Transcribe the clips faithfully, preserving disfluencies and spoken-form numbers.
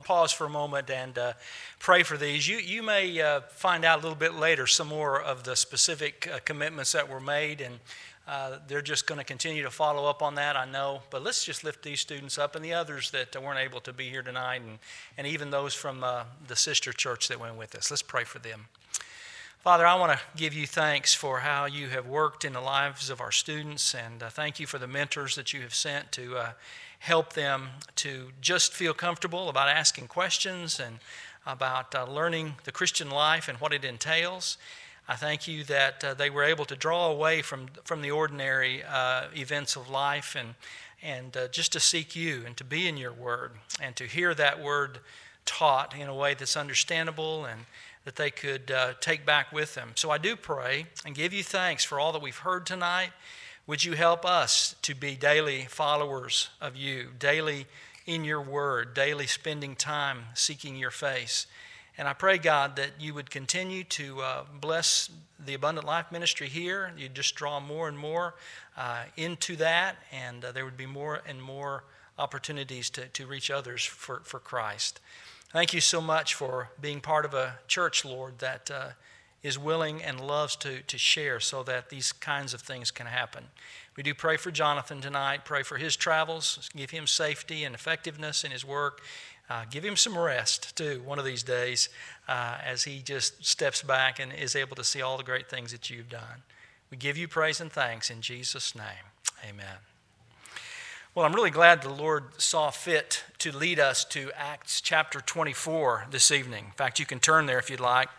pause for a moment and uh, pray for these. You you may uh, find out a little bit later some more of the specific uh, commitments that were made, and uh, they're just going to continue to follow up on that, I know. But let's just lift these students up and the others that weren't able to be here tonight, and, and even those from uh, the sister church that went with us. Let's pray for them. Father, I want to give you thanks for how you have worked in the lives of our students, and uh, thank you for the mentors that you have sent to uh, help them to just feel comfortable about asking questions and about uh, learning the Christian life and what it entails. I thank you that uh, they were able to draw away from, from the ordinary uh, events of life and, and uh, just to seek you and to be in your word and to hear that word taught in a way that's understandable and that they could uh, take back with them. So I do pray and give you thanks for all that we've heard tonight. Would you help us to be daily followers of you, daily in your word, daily spending time seeking your face. And I pray, God, that you would continue to uh, bless the Abundant Life Ministry here. You'd just draw more and more uh, into that, and uh, there would be more and more opportunities to, to reach others for, for Christ. Thank you so much for being part of a church, Lord, that uh, is willing and loves to, to share so that these kinds of things can happen. We do pray for Jonathan tonight, pray for his travels, give him safety and effectiveness in his work. Uh, give him some rest, too, one of these days uh, as he just steps back and is able to see all the great things that you've done. We give you praise and thanks in Jesus' name. Amen. Well, I'm really glad the Lord saw fit to lead us to Acts chapter twenty-four this evening. In fact, you can turn there if you'd like.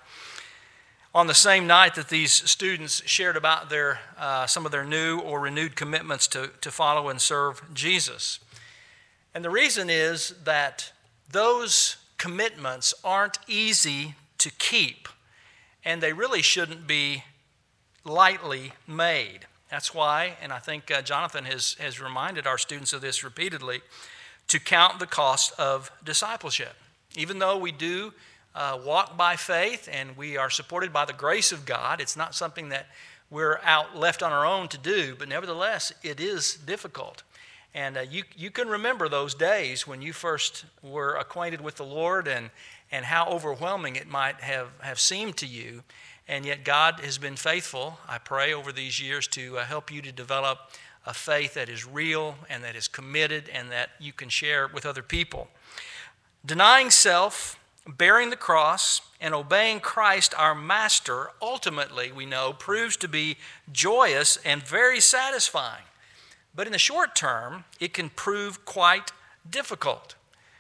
On the same night that these students shared about their uh, some of their new or renewed commitments to, to follow and serve Jesus. And the reason is that those commitments aren't easy to keep, and they really shouldn't be lightly made. That's why, and I think uh, Jonathan has, has reminded our students of this repeatedly, to count the cost of discipleship. Even though we do uh, walk by faith and we are supported by the grace of God, it's not something that we're out left on our own to do, but nevertheless, it is difficult. And uh, you you can remember those days when you first were acquainted with the Lord and, and how overwhelming it might have, have seemed to you. And yet God has been faithful, I pray, over these years to uh, help you to develop a faith that is real and that is committed and that you can share with other people. Denying self, bearing the cross, and obeying Christ our Master, ultimately, we know, proves to be joyous and very satisfying. But in the short term, it can prove quite difficult.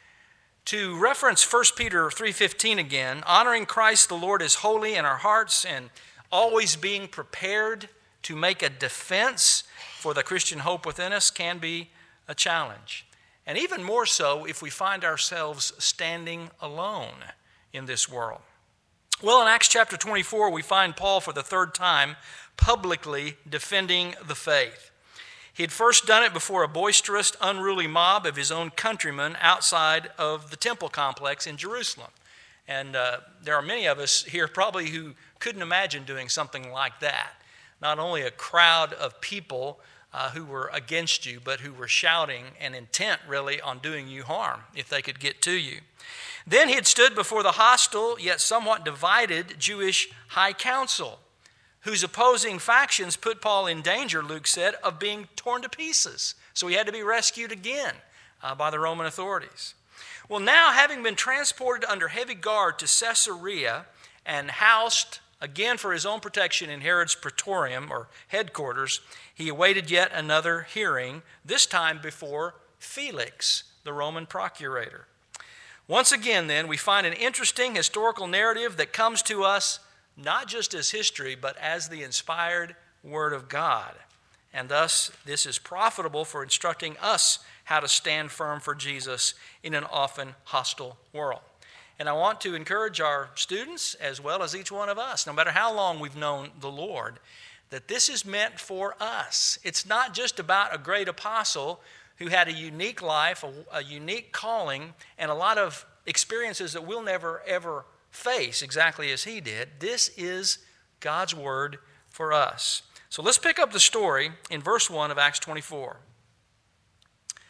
To reference First Peter three fifteen again, honoring Christ the Lord is holy in our hearts and always being prepared to make a defense for the Christian hope within us can be a challenge. And even more so if we find ourselves standing alone in this world. Well, in Acts chapter twenty-four, we find Paul for the third time publicly defending the faith. He had first done it before a boisterous, unruly mob of his own countrymen outside of the temple complex in Jerusalem. And uh, there are many of us here probably who couldn't imagine doing something like that. Not only a crowd of people uh, who were against you, but who were shouting and intent really on doing you harm if they could get to you. Then he had stood before the hostile yet somewhat divided Jewish high council, whose opposing factions put Paul in danger, Luke said, of being torn to pieces. So he had to be rescued again uh, by the Roman authorities. Well, now, having been transported under heavy guard to Caesarea and housed again for his own protection in Herod's praetorium, or headquarters, he awaited yet another hearing, this time before Felix, the Roman procurator. Once again, then, we find an interesting historical narrative that comes to us not just as history, but as the inspired Word of God. And thus, this is profitable for instructing us how to stand firm for Jesus in an often hostile world. And I want to encourage our students, as well as each one of us, no matter how long we've known the Lord, that this is meant for us. It's not just about a great apostle who had a unique life, a, a unique calling, and a lot of experiences that we'll never, ever face exactly as he did. This is God's word for us. So let's pick up the story in verse one of Acts twenty-four.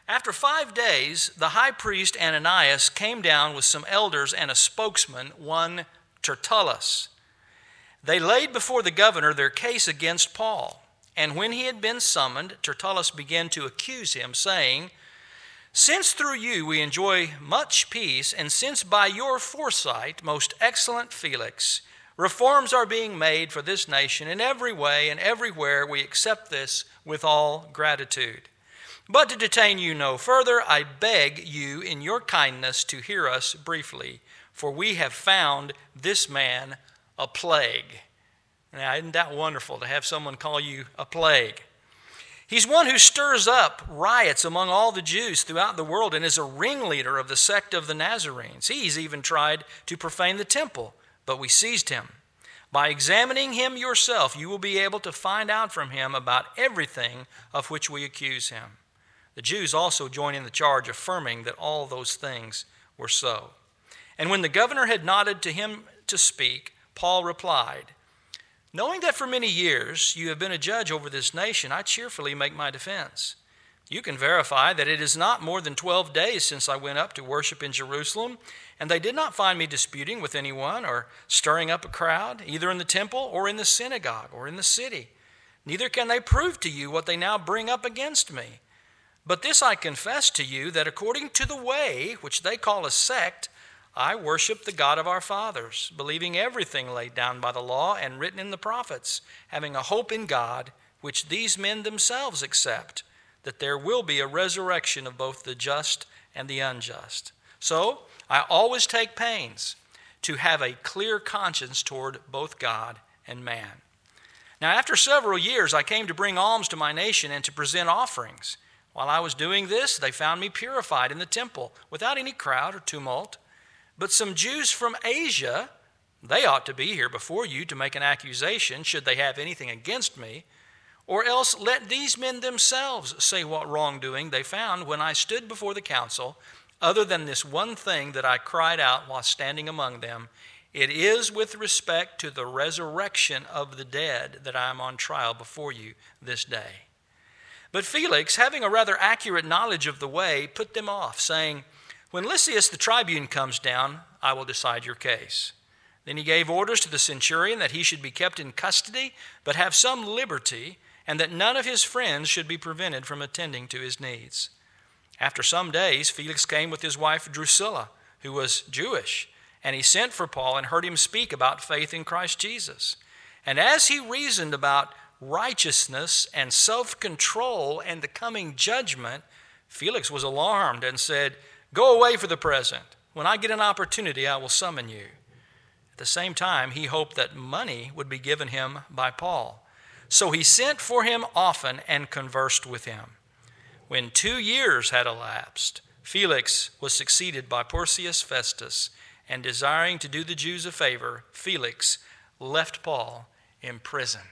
After five days, the high priest Ananias came down with some elders and a spokesman, one Tertullus. They laid before the governor their case against Paul. And when he had been summoned, Tertullus began to accuse him, saying, "Since through you we enjoy much peace, and since by your foresight, most excellent Felix, reforms are being made for this nation in every way and everywhere, we accept this with all gratitude. But to detain you no further, I beg you in your kindness to hear us briefly, for we have found this man a plague." Now, isn't that wonderful to have someone call you a plague? "He's one who stirs up riots among all the Jews throughout the world and is a ringleader of the sect of the Nazarenes. He's even tried to profane the temple, but we seized him. By examining him yourself, you will be able to find out from him about everything of which we accuse him." The Jews also joined in the charge, affirming that all those things were so. And when the governor had nodded to him to speak, Paul replied, "Knowing that for many years you have been a judge over this nation, I cheerfully make my defense. You can verify that it is not more than twelve days since I went up to worship in Jerusalem, and they did not find me disputing with anyone or stirring up a crowd, either in the temple or in the synagogue or in the city. Neither can they prove to you what they now bring up against me. But this I confess to you, that according to the way which they call a sect, I worship the God of our fathers, believing everything laid down by the law and written in the prophets, having a hope in God, which these men themselves accept, that there will be a resurrection of both the just and the unjust. So I always take pains to have a clear conscience toward both God and man. Now after several years I came to bring alms to my nation and to present offerings. While I was doing this, they found me purified in the temple, without any crowd or tumult. But some Jews from Asia, they ought to be here before you to make an accusation, should they have anything against me. Or else let these men themselves say what wrongdoing they found when I stood before the council, other than this one thing that I cried out while standing among them. It is with respect to the resurrection of the dead that I am on trial before you this day." But Felix, having a rather accurate knowledge of the way, put them off, saying, "When Lysias the tribune comes down, I will decide your case." Then he gave orders to the centurion that he should be kept in custody, but have some liberty, and that none of his friends should be prevented from attending to his needs. After some days, Felix came with his wife Drusilla, who was Jewish, and he sent for Paul and heard him speak about faith in Christ Jesus. And as he reasoned about righteousness and self-control and the coming judgment, Felix was alarmed and said, "Go away for the present. When I get an opportunity, I will summon you." At the same time, he hoped that money would be given him by Paul. So he sent for him often and conversed with him. When two years had elapsed, Felix was succeeded by Porcius Festus, and desiring to do the Jews a favor, Felix left Paul in prison.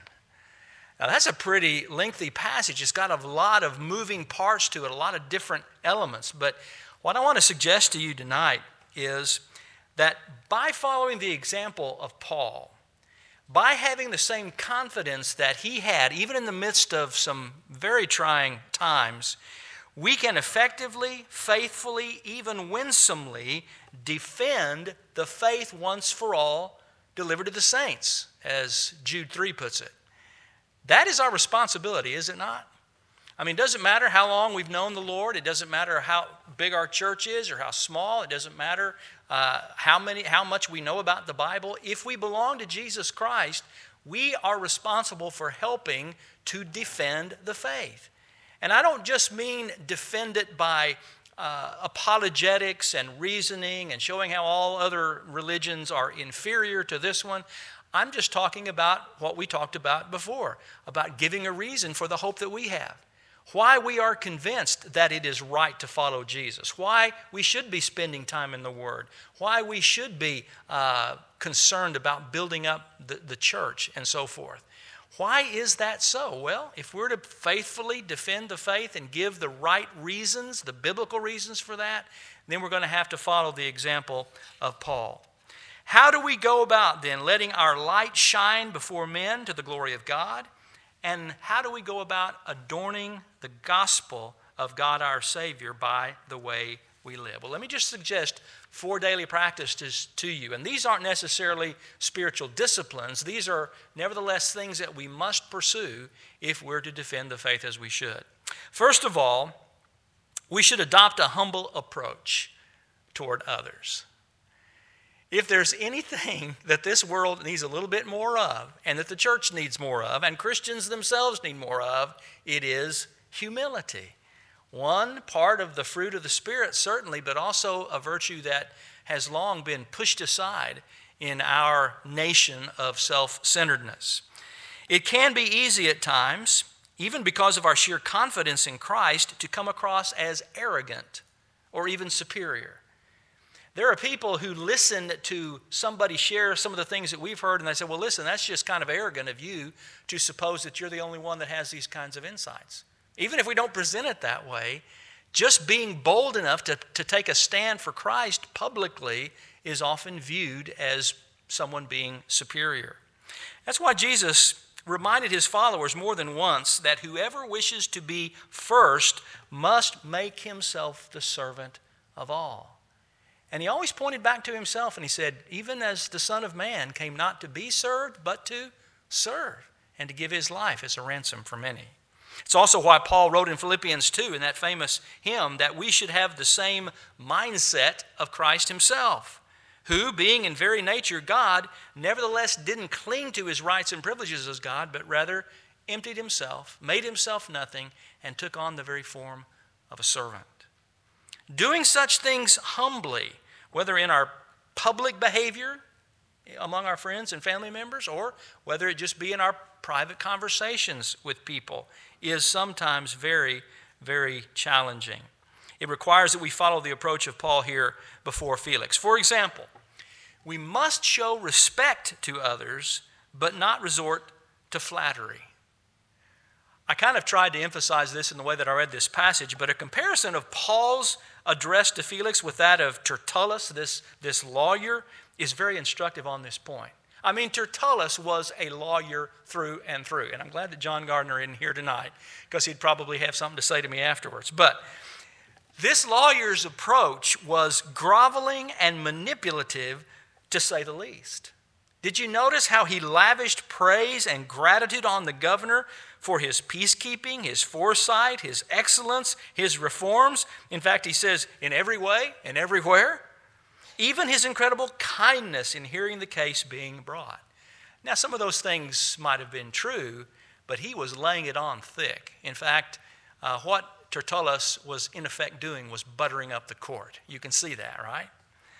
Now that's a pretty lengthy passage. It's got a lot of moving parts to it, a lot of different elements. But what I want to suggest to you tonight is that by following the example of Paul, by having the same confidence that he had, even in the midst of some very trying times, we can effectively, faithfully, even winsomely defend the faith once for all delivered to the saints, as Jude three puts it. That is our responsibility, is it not? I mean, it doesn't matter how long we've known the Lord. It doesn't matter how big our church is or how small. It doesn't matter uh, how many, how much we know about the Bible. If we belong to Jesus Christ, we are responsible for helping to defend the faith. And I don't just mean defend it by uh, apologetics and reasoning and showing how all other religions are inferior to this one. I'm just talking about what we talked about before, about giving a reason for the hope that we have. Why we are convinced that it is right to follow Jesus. Why we should be spending time in the Word. Why we should be uh, concerned about building up the, the church and so forth. Why is that so? Well, if we're to faithfully defend the faith and give the right reasons, the biblical reasons for that, then we're going to have to follow the example of Paul. How do we go about then letting our light shine before men to the glory of God? And how do we go about adorning the gospel of God our Savior by the way we live. Well, let me just suggest four daily practices to you. And these aren't necessarily spiritual disciplines. These are nevertheless things that we must pursue if we're to defend the faith as we should. First of all, we should adopt a humble approach toward others. If there's anything that this world needs a little bit more of, and that the church needs more of, and Christians themselves need more of, it is humility. One part of the fruit of the Spirit, certainly, but also a virtue that has long been pushed aside in our nation of self-centeredness. It can be easy at times, even because of our sheer confidence in Christ, to come across as arrogant or even superior. There are people who listen to somebody share some of the things that we've heard, and they say, well, listen, that's just kind of arrogant of you to suppose that you're the only one that has these kinds of insights. Even if we don't present it that way, just being bold enough to, to take a stand for Christ publicly is often viewed as someone being superior. That's why Jesus reminded his followers more than once that whoever wishes to be first must make himself the servant of all. And he always pointed back to himself and he said, even as the Son of Man came not to be served, but to serve and to give his life as a ransom for many. It's also why Paul wrote in Philippians two, in that famous hymn, that we should have the same mindset of Christ himself, who, being in very nature God, nevertheless didn't cling to his rights and privileges as God, but rather emptied himself, made himself nothing, and took on the very form of a servant. Doing such things humbly, whether in our public behavior among our friends and family members, or whether it just be in our private conversations with people, is sometimes very, very challenging. It requires that we follow the approach of Paul here before Felix. For example, we must show respect to others, but not resort to flattery. I kind of tried to emphasize this in the way that I read this passage, but a comparison of Paul's address to Felix with that of Tertullus, this, this lawyer, is very instructive on this point. I mean, Tertullus was a lawyer through and through, and I'm glad that John Gardner isn't here tonight because he'd probably have something to say to me afterwards. But this lawyer's approach was groveling and manipulative, to say the least. Did you notice how he lavished praise and gratitude on the governor for his peacekeeping, his foresight, his excellence, his reforms? In fact, he says, in every way and everywhere. Even his incredible kindness in hearing the case being brought. Now, some of those things might have been true, but he was laying it on thick. In fact, uh, what Tertullus was in effect doing was buttering up the court. You can see that, right?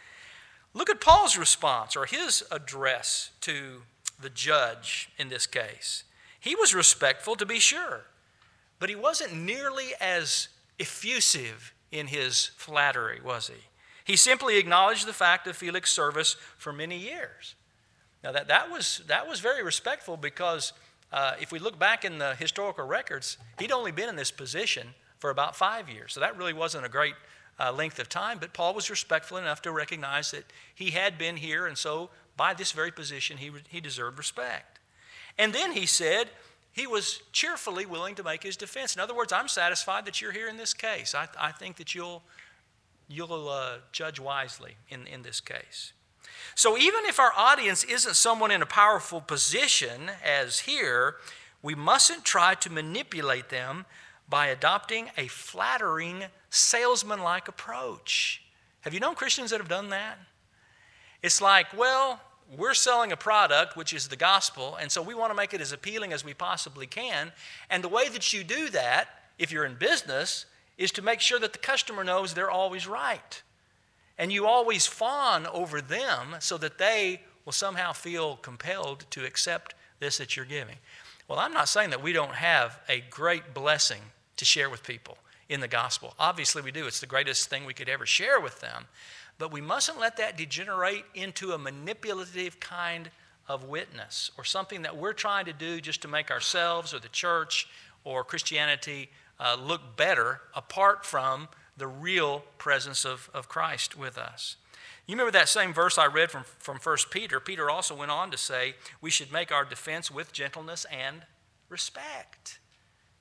Look at Paul's response, or his address to the judge in this case. He was respectful, to be sure, but he wasn't nearly as effusive in his flattery, was he? He simply acknowledged the fact of Felix's service for many years. Now, that, that, was, that was very respectful because uh, if we look back in the historical records, he'd only been in this position for about five years. So that really wasn't a great uh, length of time, but Paul was respectful enough to recognize that he had been here, and so by this very position, he, he deserved respect. And then he said he was cheerfully willing to make his defense. In other words, I'm satisfied that you're here in this case. I, I think that you'll... You'll uh, judge wisely in, in this case. So even if our audience isn't someone in a powerful position, as here, we mustn't try to manipulate them by adopting a flattering, salesman-like approach. Have you known Christians that have done that? It's like, well, we're selling a product, which is the gospel, and so we want to make it as appealing as we possibly can. And the way that you do that, if you're in business, is to make sure that the customer knows they're always right. And you always fawn over them so that they will somehow feel compelled to accept this that you're giving. Well, I'm not saying that we don't have a great blessing to share with people in the gospel. Obviously we do. It's the greatest thing we could ever share with them. But we mustn't let that degenerate into a manipulative kind of witness or something that we're trying to do just to make ourselves or the church or Christianity Uh, look better apart from the real presence of, of Christ with us. You remember that same verse I read from, from First Peter? Peter also went on to say we should make our defense with gentleness and respect.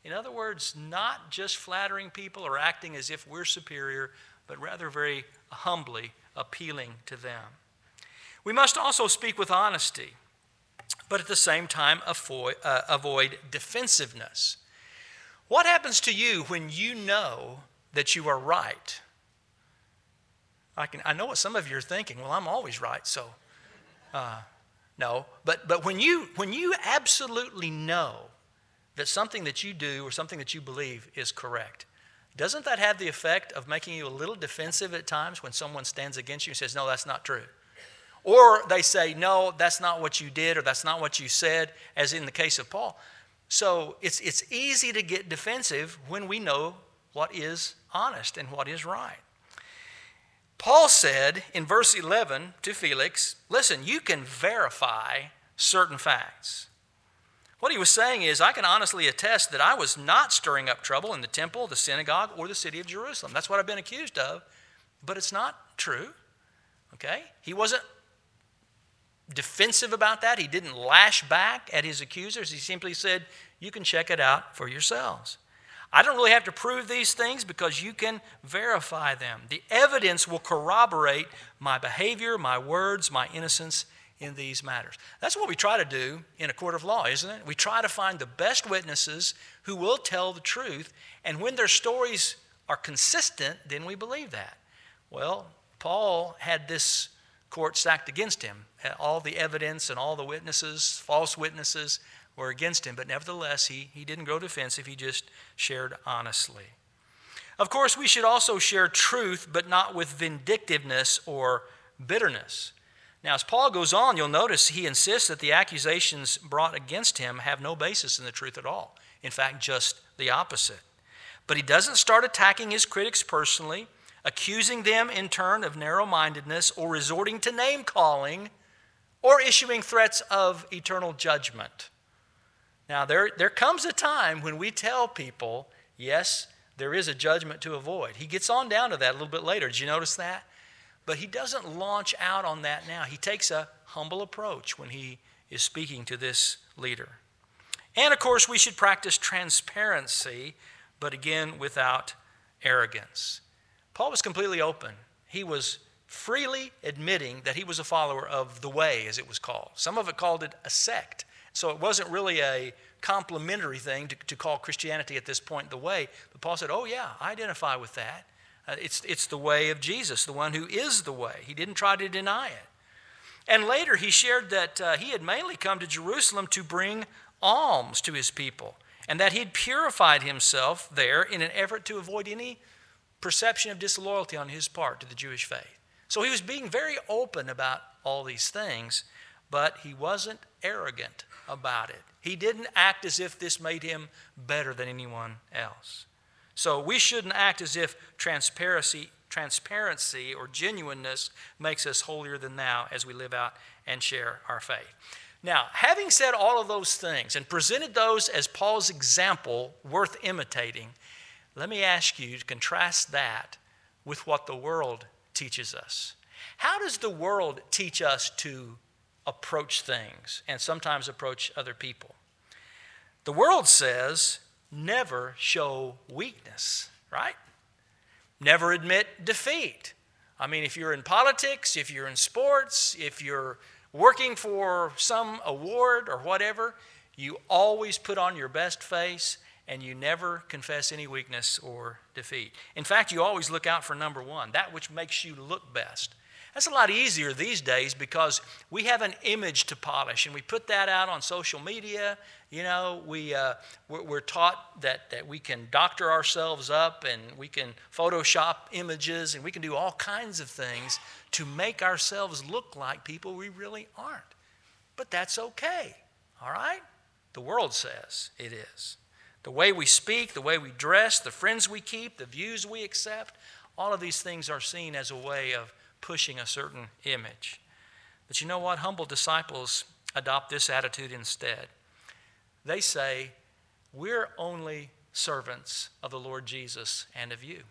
In other words, not just flattering people or acting as if we're superior, but rather very humbly appealing to them. We must also speak with honesty, but at the same time avoid, uh, avoid defensiveness. What happens to you when you know that you are right? I can I know what some of you are thinking. Well, I'm always right, so uh, no. But but when you when you absolutely know that something that you do or something that you believe is correct, doesn't that have the effect of making you a little defensive at times when someone stands against you and says, no, that's not true? Or they say, no, that's not what you did, or that's not what you said, as in the case of Paul. So it's it's easy to get defensive when we know what is honest and what is right. Paul said in verse eleven to Felix, listen, you can verify certain facts. What he was saying is, I can honestly attest that I was not stirring up trouble in the temple, the synagogue, or the city of Jerusalem. That's what I've been accused of, but it's not true. Okay? He wasn't defensive about that. He didn't lash back at his accusers. He simply said, you can check it out for yourselves. I don't really have to prove these things because you can verify them. The evidence will corroborate my behavior, my words, my innocence in these matters. That's what we try to do in a court of law, isn't it? We try to find the best witnesses who will tell the truth, and when their stories are consistent, then we believe that. Well, Paul had this court stacked against him. All the evidence and all the witnesses, false witnesses, were against him, but nevertheless, he, he didn't grow defensive. He just shared honestly. Of course, we should also share truth, but not with vindictiveness or bitterness. Now, as Paul goes on, you'll notice he insists that the accusations brought against him have no basis in the truth at all. In fact, just the opposite. But he doesn't start attacking his critics personally, accusing them in turn of narrow-mindedness, or resorting to name-calling, or issuing threats of eternal judgment. Now, there, there comes a time when we tell people, yes, there is a judgment to avoid. He gets on down to that a little bit later. Did you notice that? But he doesn't launch out on that now. He takes a humble approach when he is speaking to this leader. And, of course, we should practice transparency, but again, without arrogance. Paul was completely open. He was freely admitting that he was a follower of the way, as it was called. Some of it called it a sect. So it wasn't really a complimentary thing to, to call Christianity at this point the way. But Paul said, oh yeah, I identify with that. Uh, it's, it's the way of Jesus, the one who is the way. He didn't try to deny it. And later he shared that uh, he had mainly come to Jerusalem to bring alms to his people, and that he'd purified himself there in an effort to avoid any perception of disloyalty on his part to the Jewish faith. So he was being very open about all these things, but he wasn't arrogant about it. He didn't act as if this made him better than anyone else. So we shouldn't act as if transparency, transparency or genuineness makes us holier than thou as we live out and share our faith. Now, having said all of those things and presented those as Paul's example worth imitating, let me ask you to contrast that with what the world teaches us. How does the world teach us to approach things and sometimes approach other people? The world says, never show weakness, right? Never admit defeat. I mean, if you're in politics, if you're in sports, if you're working for some award or whatever, you always put on your best face and you never confess any weakness or defeat. In fact, you always look out for number one, that which makes you look best. That's a lot easier these days because we have an image to polish, and we put that out on social media. You know, we, uh, we're, we're taught that, that we can doctor ourselves up, and we can Photoshop images, and we can do all kinds of things to make ourselves look like people we really aren't. But that's okay, all right? The world says it is. The way we speak, the way we dress, the friends we keep, the views we accept, all of these things are seen as a way of pushing a certain image. But you know what? Humble disciples adopt this attitude instead. They say, we're only servants of the Lord Jesus and of you.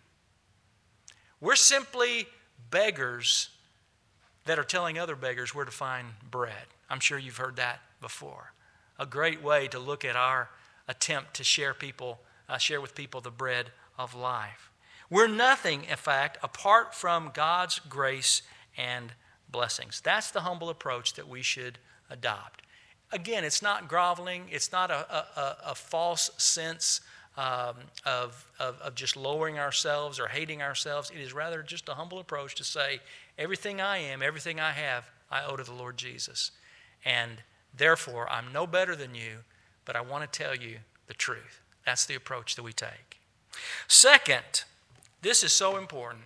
We're simply beggars that are telling other beggars where to find bread. I'm sure you've heard that before. A great way to look at our attempt to share people uh, share with people the bread of life. We're nothing, in fact, apart from God's grace and blessings. That's the humble approach that we should adopt. Again, it's not groveling. It's not a, a, a false sense um, of, of, of just lowering ourselves or hating ourselves. It is rather just a humble approach to say, everything I am, everything I have, I owe to the Lord Jesus. And therefore, I'm no better than you, but I want to tell you the truth. That's the approach that we take. Second, this is so important.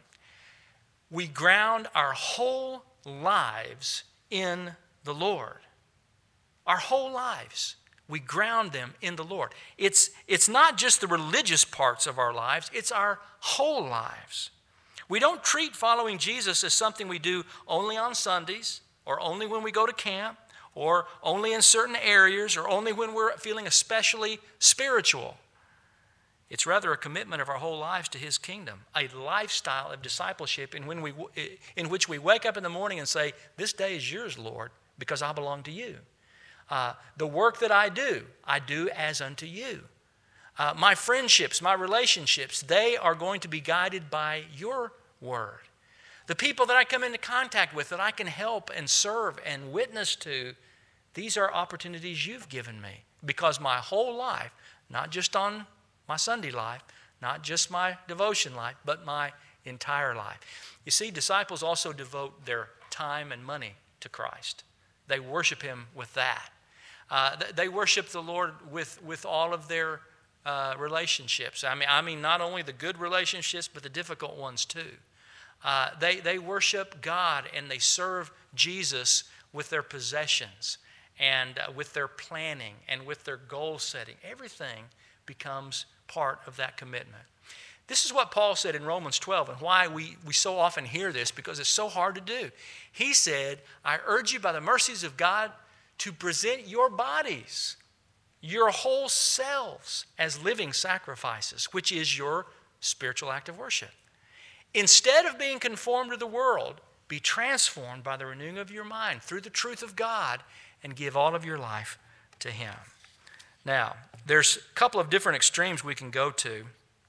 We ground our whole lives in the Lord. Our whole lives, we ground them in the Lord. It's, it's not just the religious parts of our lives, it's our whole lives. We don't treat following Jesus as something we do only on Sundays, or only when we go to camp, or only in certain areas, or only when we're feeling especially spiritual. It's rather a commitment of our whole lives to His kingdom, a lifestyle of discipleship in, when we, in which we wake up in the morning and say, this day is yours, Lord, because I belong to you. Uh, the work that I do, I do as unto you. Uh, my friendships, my relationships, they are going to be guided by your word. The people that I come into contact with, that I can help and serve and witness to, these are opportunities you've given me, because my whole life, not just on my Sunday life, not just my devotion life, but my entire life. You see, disciples also devote their time and money to Christ. They worship Him with that. Uh, they worship the Lord with, with all of their uh, relationships. I mean, I mean, not only the good relationships, but the difficult ones too. Uh, they, they worship God and they serve Jesus with their possessions and uh, with their planning and with their goal setting. Everything becomes part of that commitment. This is what Paul said in Romans twelve, and why we, we so often hear this, because it's so hard to do. He said, I urge you by the mercies of God to present your bodies, your whole selves, as living sacrifices, which is your spiritual act of worship. Instead of being conformed to the world, be transformed by the renewing of your mind through the truth of God, and give all of your life to Him. Now, there's a couple of different extremes we can go to,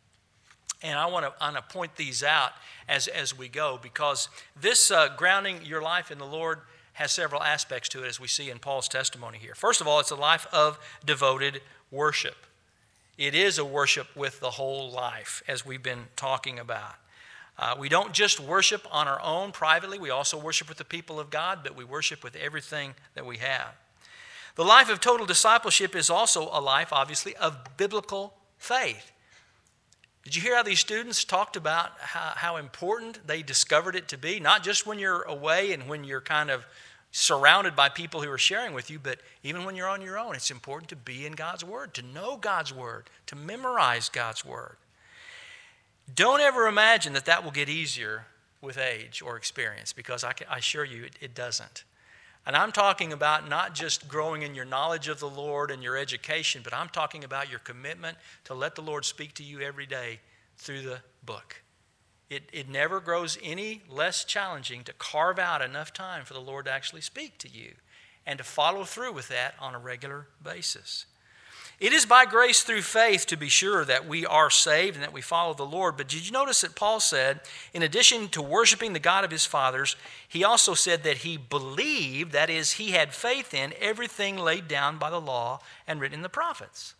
and I want to, I want to point these out as, as we go, because this uh, grounding your life in the Lord has several aspects to it, as we see in Paul's testimony here. First of all, it's a life of devoted worship. It is a worship with the whole life, as we've been talking about. Uh, we don't just worship on our own privately. We also worship with the people of God, but we worship with everything that we have. The life of total discipleship is also a life, obviously, of biblical faith. Did you hear how these students talked about how, how important they discovered it to be? Not just when you're away and when you're kind of surrounded by people who are sharing with you, but even when you're on your own, it's important to be in God's Word, to know God's Word, to memorize God's Word. Don't ever imagine that that will get easier with age or experience, because I, can, I assure you it, it doesn't. And I'm talking about not just growing in your knowledge of the Lord and your education, but I'm talking about your commitment to let the Lord speak to you every day through the book. It, it never grows any less challenging to carve out enough time for the Lord to actually speak to you and to follow through with that on a regular basis. It is by grace through faith, to be sure, that we are saved and that we follow the Lord. But did you notice that Paul said, in addition to worshiping the God of his fathers, he also said that he believed, that is, he had faith in everything laid down by the law and written in the prophets.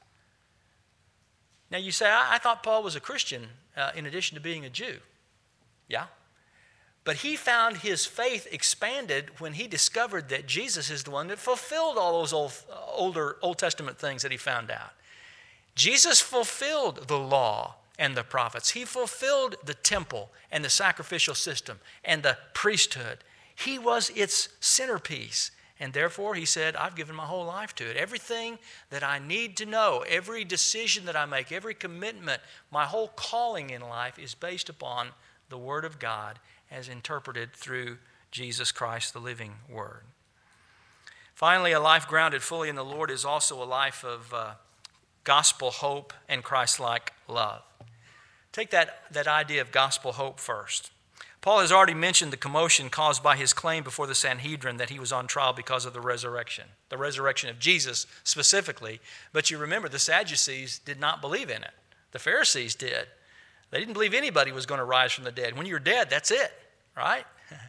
Now you say, I, I thought Paul was a Christian uh, in addition to being a Jew. Yeah. But he found his faith expanded when he discovered that Jesus is the one that fulfilled all those old, older Old Testament things that he found out. Jesus fulfilled the law and the prophets. He fulfilled the temple and the sacrificial system and the priesthood. He was its centerpiece. And therefore, he said, I've given my whole life to it. Everything that I need to know, every decision that I make, every commitment, my whole calling in life is based upon the Word of God as interpreted through Jesus Christ, the living Word. Finally, a life grounded fully in the Lord is also a life of uh, gospel hope and Christ-like love. Take that, that idea of gospel hope first. Paul has already mentioned the commotion caused by his claim before the Sanhedrin that he was on trial because of the resurrection, the resurrection of Jesus specifically. But you remember, the Sadducees did not believe in it. The Pharisees did. They didn't believe anybody was going to rise from the dead. When you're dead, that's it, right?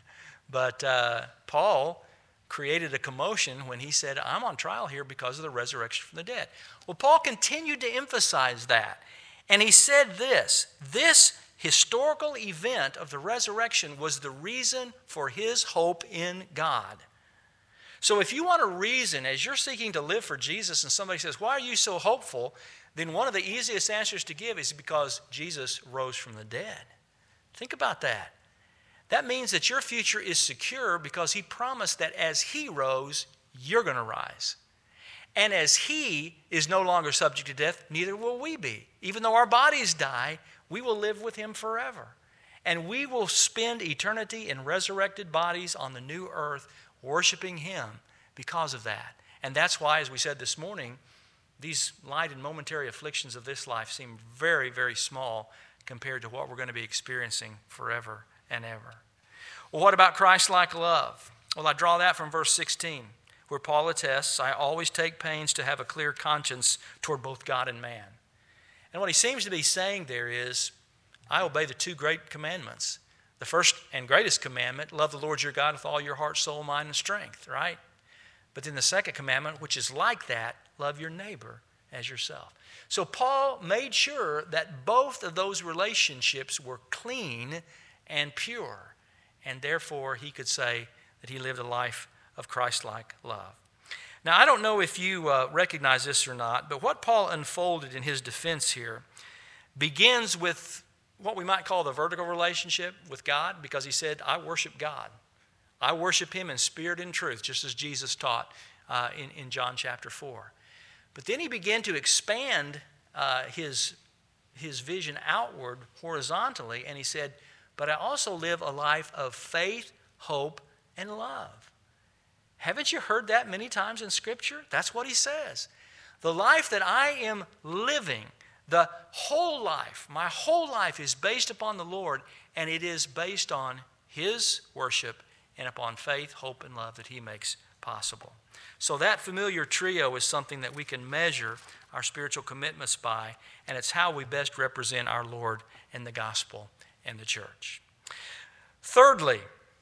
But uh, Paul created a commotion when he said, I'm on trial here because of the resurrection from the dead. Well, Paul continued to emphasize that. And he said this, this historical event of the resurrection was the reason for his hope in God. So if you want a reason, as you're seeking to live for Jesus and somebody says, why are you so hopeful? Then one of the easiest answers to give is because Jesus rose from the dead. Think about that. That means that your future is secure because he promised that as he rose, you're going to rise. And as he is no longer subject to death, neither will we be. Even though our bodies die, we will live with him forever. And we will spend eternity in resurrected bodies on the new earth, worshiping him because of that. And that's why, as we said this morning, these light and momentary afflictions of this life seem very, very small compared to what we're going to be experiencing forever and ever. Well, what about Christ-like love? Well, I draw that from verse sixteen, where Paul attests, I always take pains to have a clear conscience toward both God and man. And what he seems to be saying there is, I obey the two great commandments. The first and greatest commandment, love the Lord your God with all your heart, soul, mind, and strength, right? But then the second commandment, which is like that, love your neighbor as yourself. So Paul made sure that both of those relationships were clean and pure. And therefore, he could say that he lived a life of Christ-like love. Now, I don't know if you uh, recognize this or not, but what Paul unfolded in his defense here begins with what we might call the vertical relationship with God, because he said, I worship God. I worship him in spirit and truth, just as Jesus taught uh, in, in John chapter four. But then he began to expand uh, his, his vision outward horizontally, and he said, but I also live a life of faith, hope, and love. Haven't you heard that many times in Scripture? That's what he says. The life that I am living, the whole life, my whole life is based upon the Lord, and it is based on his worship and upon faith, hope, and love that he makes possible. So that familiar trio is something that we can measure our spiritual commitments by, and it's how we best represent our Lord in the gospel and the church. Thirdly,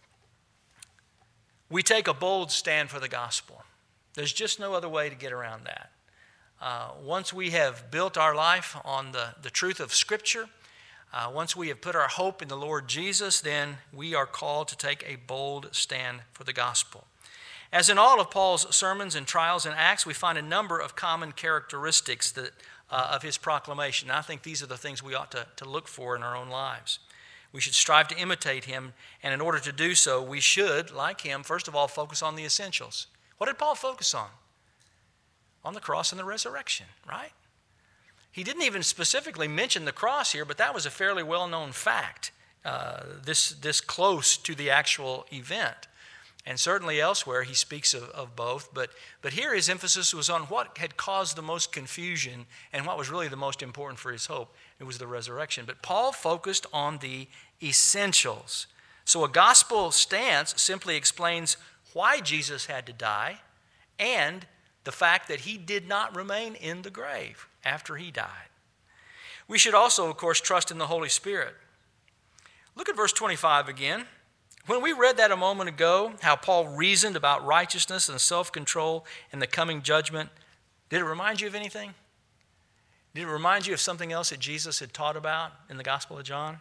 we take a bold stand for the gospel. There's just no other way to get around that. Uh, once we have built our life on the, the truth of Scripture, uh, once we have put our hope in the Lord Jesus, then we are called to take a bold stand for the gospel. As in all of Paul's sermons and trials and Acts, we find a number of common characteristics that, uh, of his proclamation. And I think these are the things we ought to, to look for in our own lives. We should strive to imitate him, and in order to do so, we should, like him, first of all, focus on the essentials. What did Paul focus on? On the cross and the resurrection, right? He didn't even specifically mention the cross here, but that was a fairly well-known fact, uh, this, this close to the actual event. And certainly elsewhere he speaks of, of both, but, but here his emphasis was on what had caused the most confusion and what was really the most important for his hope. It was the resurrection. But Paul focused on the essentials. So a gospel stance simply explains why Jesus had to die and the fact that he did not remain in the grave after he died. We should also, of course, trust in the Holy Spirit. Look at verse twenty-five again. When we read that a moment ago, how Paul reasoned about righteousness and self-control and the coming judgment, did it remind you of anything? Did it remind you of something else that Jesus had taught about in the Gospel of John?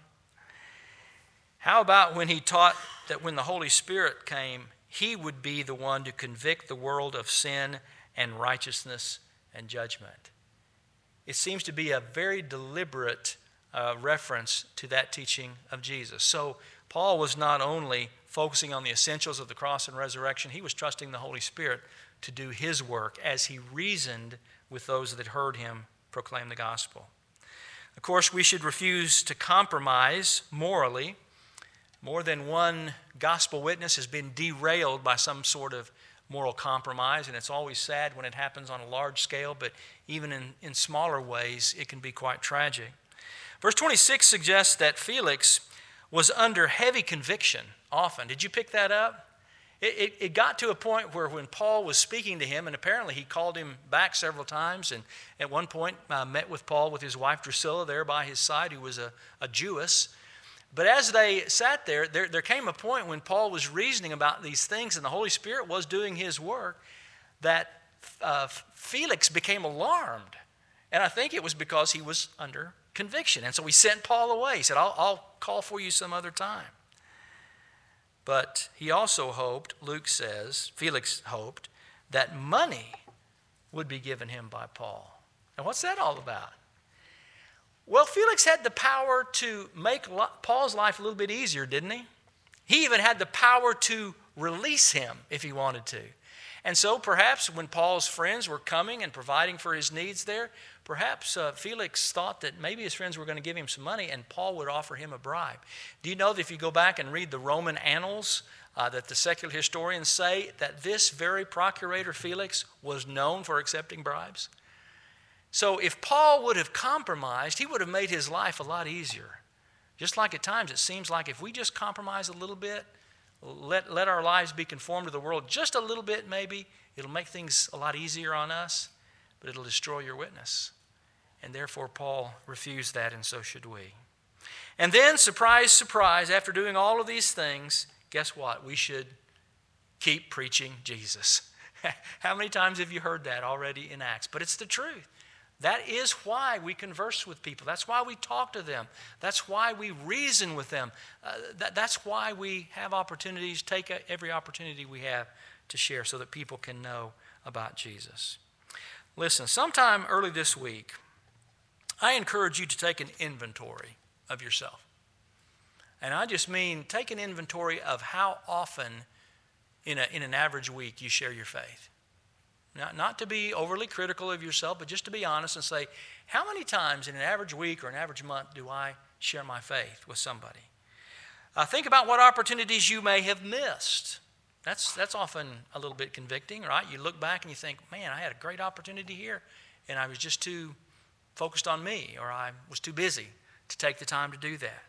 How about when he taught that when the Holy Spirit came, he would be the one to convict the world of sin and righteousness and judgment? It seems to be a very deliberate uh, reference to that teaching of Jesus. So Paul was not only focusing on the essentials of the cross and resurrection, he was trusting the Holy Spirit to do his work as he reasoned with those that heard him proclaim the gospel. Of course, we should refuse to compromise morally. More than one gospel witness has been derailed by some sort of moral compromise, and it's always sad when it happens on a large scale, but even in, in smaller ways, it can be quite tragic. Verse twenty-six suggests that Felix was under heavy conviction often. Did you pick that up? It, it, it got to a point where when Paul was speaking to him, and apparently he called him back several times, and at one point uh, met with Paul with his wife Drusilla there by his side, who was a, a Jewess. But as they sat there, there, there came a point when Paul was reasoning about these things, and the Holy Spirit was doing his work, that uh, Felix became alarmed. And I think it was because he was under conviction. And so he sent Paul away. He said, I'll, I'll call for you some other time. But he also hoped, Luke says, Felix hoped, that money would be given him by Paul. Now, what's that all about? Well, Felix had the power to make Paul's life a little bit easier, didn't he? He even had the power to release him if he wanted to. And so perhaps when Paul's friends were coming and providing for his needs there, perhaps uh, Felix thought that maybe his friends were going to give him some money and Paul would offer him a bribe. Do you know that if you go back and read the Roman annals, uh, that the secular historians say that this very procurator Felix was known for accepting bribes? So if Paul would have compromised, he would have made his life a lot easier. Just like at times it seems like if we just compromise a little bit, let, let our lives be conformed to the world just a little bit maybe, it'll make things a lot easier on us, but it'll destroy your witness. And therefore Paul refused that, and so should we. And then, surprise, surprise, after doing all of these things, guess what? We should keep preaching Jesus. How many times have you heard that already in Acts? But it's the truth. That is why we converse with people. That's why we talk to them. That's why we reason with them. Uh, that, that's why we have opportunities, take a, every opportunity we have to share so that people can know about Jesus. Listen, sometime early this week, I encourage you to take an inventory of yourself. And I just mean take an inventory of how often in, a, in an average week you share your faith. Not, not to be overly critical of yourself, but just to be honest and say, how many times in an average week or an average month do I share my faith with somebody? Uh, think about what opportunities you may have missed. That's, that's often a little bit convicting, right? You look back and you think, man, I had a great opportunity here, and I was just too focused on me, or I was too busy to take the time to do that.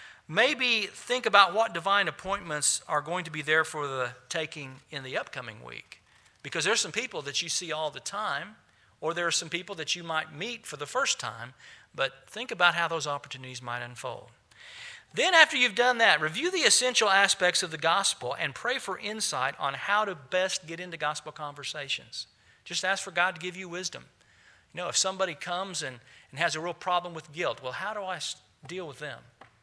Maybe think about what divine appointments are going to be there for the taking in the upcoming week. Because there's some people that you see all the time, or there are some people that you might meet for the first time, but think about how those opportunities might unfold. Then after you've done that, review the essential aspects of the gospel and pray for insight on how to best get into gospel conversations. Just ask for God to give you wisdom. You know, if somebody comes and, and has a real problem with guilt, well, how do I deal with them?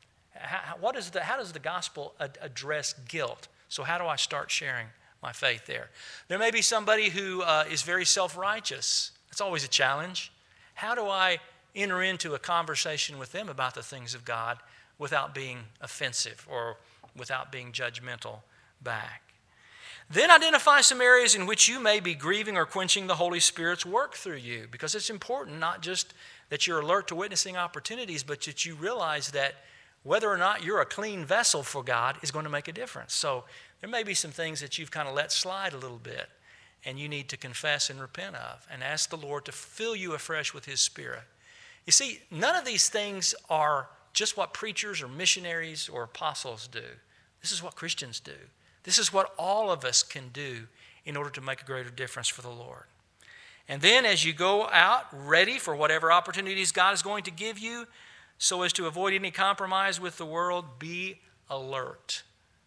How, what is the, how does the gospel ad- address guilt? So how do I start sharing my faith there? There may be somebody who uh, is very self-righteous. That's always a challenge. How do I enter into a conversation with them about the things of God without being offensive or without being judgmental back? Then identify some areas in which you may be grieving or quenching the Holy Spirit's work through you, because it's important not just that you're alert to witnessing opportunities, but that you realize that whether or not you're a clean vessel for God is going to make a difference. So there may be some things that you've kind of let slide a little bit and you need to confess and repent of and ask the Lord to fill you afresh with His Spirit. You see, none of these things are just what preachers or missionaries or apostles do. This is what Christians do. This is what all of us can do in order to make a greater difference for the Lord. And then as you go out ready for whatever opportunities God is going to give you, so as to avoid any compromise with the world, be alert.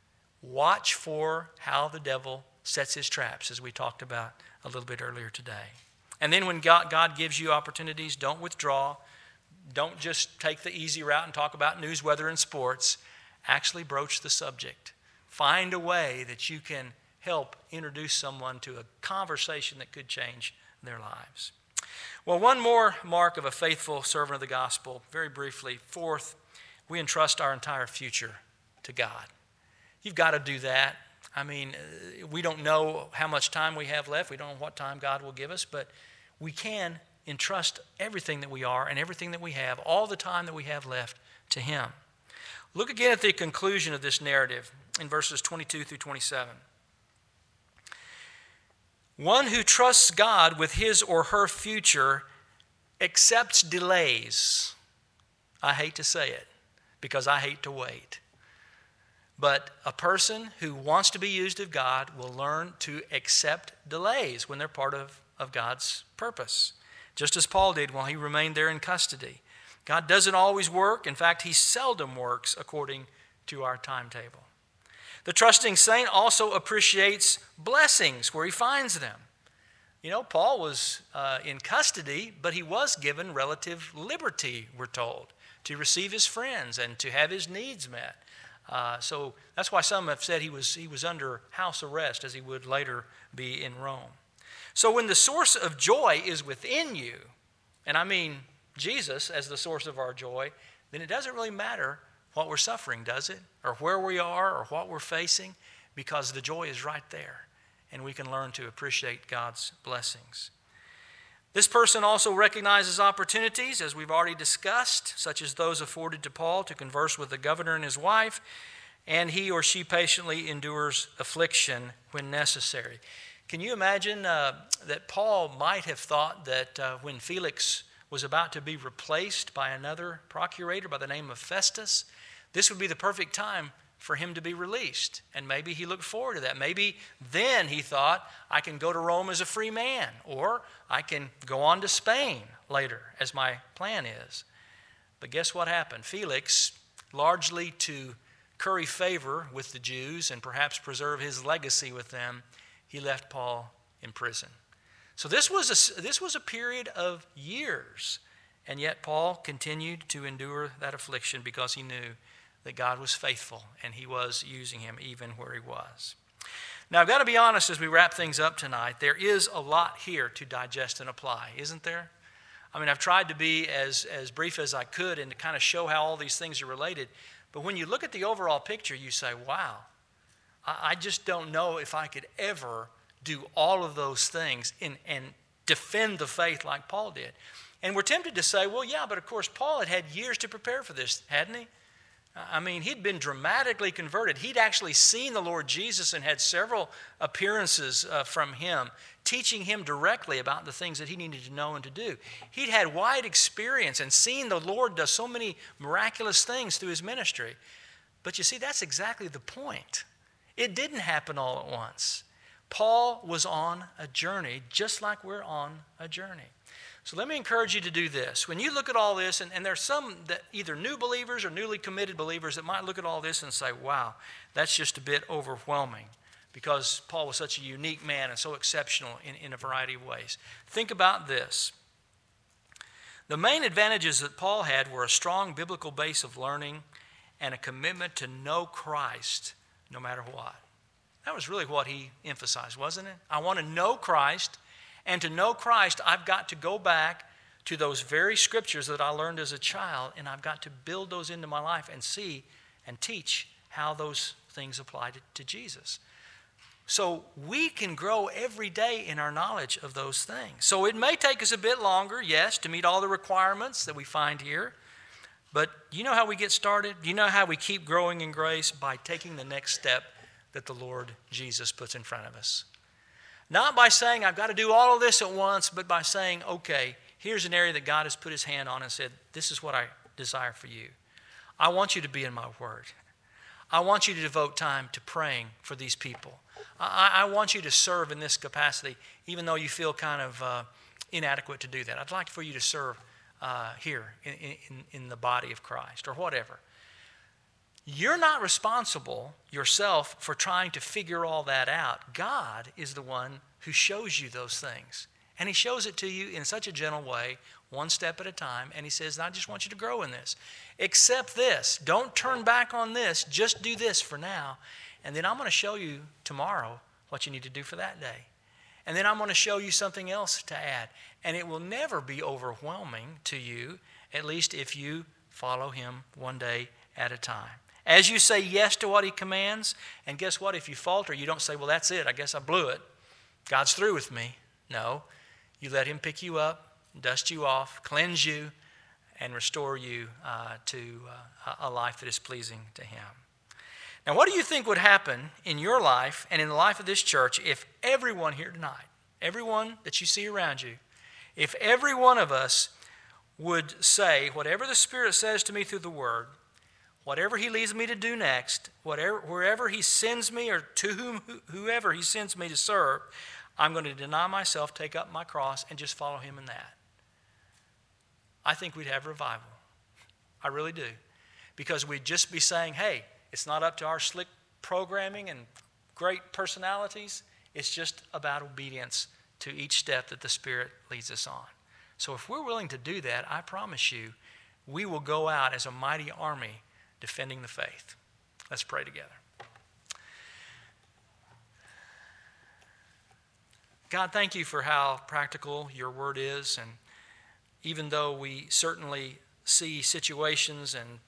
Watch for how the devil sets his traps, as we talked about a little bit earlier today. And then when God, God gives you opportunities, don't withdraw. Don't just take the easy route and talk about news, weather, and sports. Actually broach the subject. Find a way that you can help introduce someone to a conversation that could change their lives. Well, one more mark of a faithful servant of the gospel, very briefly. Fourth, we entrust our entire future to God. You've got to do that. I mean, we don't know how much time we have left. We don't know what time God will give us, but we can entrust everything that we are and everything that we have, all the time that we have left, to Him. Look again at the conclusion of this narrative in verses twenty-two through twenty-seven. One who trusts God with his or her future accepts delays. I hate to say it because I hate to wait. But a person who wants to be used of God will learn to accept delays when they're part of, of God's purpose, just as Paul did while he remained there in custody. God doesn't always work. In fact, he seldom works according to our timetable. The trusting saint also appreciates blessings where he finds them. You know, Paul was uh, in custody, but he was given relative liberty, we're told, to receive his friends and to have his needs met. Uh, so that's why some have said he was he was under house arrest, as he would later be in Rome. So when the source of joy is within you, and I mean Jesus as the source of our joy, then it doesn't really matter what we're suffering, does it? Or where we are or what we're facing, because the joy is right there, and we can learn to appreciate God's blessings. This person also recognizes opportunities, as we've already discussed, such as those afforded to Paul to converse with the governor and his wife, and he or she patiently endures affliction when necessary. Can you imagine uh, that Paul might have thought that uh, when Felix was about to be replaced by another procurator by the name of Festus, this would be the perfect time for him to be released. And maybe he looked forward to that. Maybe then he thought, I can go to Rome as a free man, or I can go on to Spain later, as my plan is. But guess what happened? Felix, largely to curry favor with the Jews and perhaps preserve his legacy with them, he left Paul in prison. So this was a, this was a period of years, and yet Paul continued to endure that affliction because he knew that God was faithful and he was using him even where he was. Now, I've got to be honest as we wrap things up tonight, there is a lot here to digest and apply, isn't there? I mean, I've tried to be as, as brief as I could and to kind of show how all these things are related. But when you look at the overall picture, you say, wow, I, I just don't know if I could ever do all of those things in, and defend the faith like Paul did. And we're tempted to say, well, yeah, but of course, Paul had had years to prepare for this, hadn't he? I mean, he'd been dramatically converted. He'd actually seen the Lord Jesus and had several appearances uh, from him, teaching him directly about the things that he needed to know and to do. He'd had wide experience and seen the Lord do so many miraculous things through his ministry. But you see, that's exactly the point. It didn't happen all at once. Paul was on a journey just like we're on a journey. So let me encourage you to do this. When you look at all this, and, and there's some that either new believers or newly committed believers that might look at all this and say, wow, that's just a bit overwhelming because Paul was such a unique man and so exceptional in, in a variety of ways. Think about this. The main advantages that Paul had were a strong biblical base of learning and a commitment to know Christ no matter what. That was really what he emphasized, wasn't it? I want to know Christ. And to know Christ, I've got to go back to those very scriptures that I learned as a child, and I've got to build those into my life and see and teach how those things apply to, to Jesus. So we can grow every day in our knowledge of those things. So it may take us a bit longer, yes, to meet all the requirements that we find here. But you know how we get started? You know how we keep growing in grace? By taking the next step that the Lord Jesus puts in front of us. Not by saying, I've got to do all of this at once, but by saying, okay, here's an area that God has put his hand on and said, this is what I desire for you. I want you to be in my word. I want you to devote time to praying for these people. I, I want you to serve in this capacity, even though you feel kind of uh, inadequate to do that. I'd like for you to serve uh, here in, in, in the body of Christ or whatever. You're not responsible yourself for trying to figure all that out. God is the one who shows you those things. And he shows it to you in such a gentle way, one step at a time. And he says, I just want you to grow in this. Accept this. Don't turn back on this. Just do this for now. And then I'm going to show you tomorrow what you need to do for that day. And then I'm going to show you something else to add. And it will never be overwhelming to you, at least if you follow him one day at a time. As you say yes to what he commands, and guess what? If you falter, you don't say, well, that's it. I guess I blew it. God's through with me. No. You let him pick you up, dust you off, cleanse you, and restore you uh, to uh, a life that is pleasing to him. Now, what do you think would happen in your life and in the life of this church if everyone here tonight, everyone that you see around you, if every one of us would say, whatever the Spirit says to me through the Word, whatever he leads me to do next, whatever, wherever he sends me or to whom, whoever he sends me to serve, I'm going to deny myself, take up my cross, and just follow him in that. I think we'd have revival. I really do. Because we'd just be saying, hey, it's not up to our slick programming and great personalities. It's just about obedience to each step that the Spirit leads us on. So if we're willing to do that, I promise you, we will go out as a mighty army defending the faith. Let's pray together. God, thank you for how practical your word is. And even though we certainly see situations and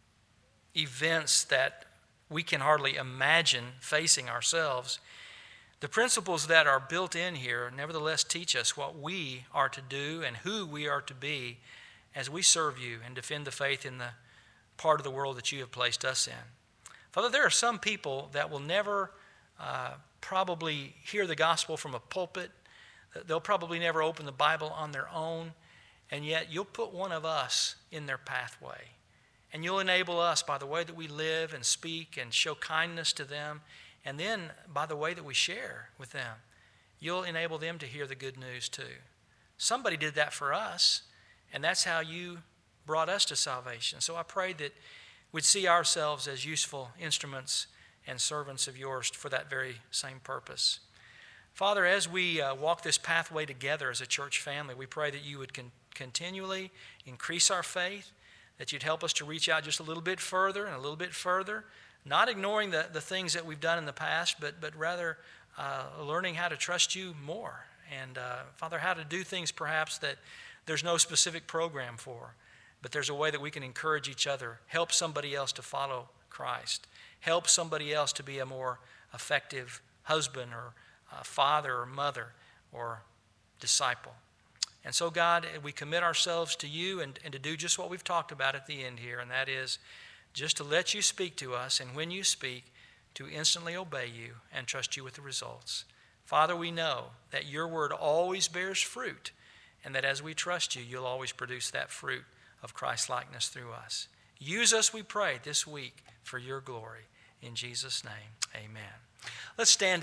events that we can hardly imagine facing ourselves, the principles that are built in here nevertheless teach us what we are to do and who we are to be as we serve you and defend the faith in the part of the world that you have placed us in. Father, there are some people that will never uh, probably hear the gospel from a pulpit. They'll probably never open the Bible on their own, and yet you'll put one of us in their pathway. And you'll enable us by the way that we live and speak and show kindness to them, and then by the way that we share with them. You'll enable them to hear the good news too. Somebody did that for us, and that's how you brought us to salvation. So I pray that we'd see ourselves as useful instruments and servants of yours for that very same purpose. Father, as we uh, walk this pathway together as a church family, we pray that you would con- continually increase our faith, that you'd help us to reach out just a little bit further and a little bit further, not ignoring the, the things that we've done in the past, but, but rather uh, learning how to trust you more. And, uh, Father, how to do things perhaps that there's no specific program for, but there's a way that we can encourage each other, help somebody else to follow Christ, help somebody else to be a more effective husband or uh, father or mother or disciple. And so, God, we commit ourselves to you and, and to do just what we've talked about at the end here, and that is just to let you speak to us, and when you speak, to instantly obey you and trust you with the results. Father, we know that your word always bears fruit, and that as we trust you, you'll always produce that fruit of Christ-likeness through us. Use us, we pray, this week for your glory. In Jesus' name, amen. Let's stand.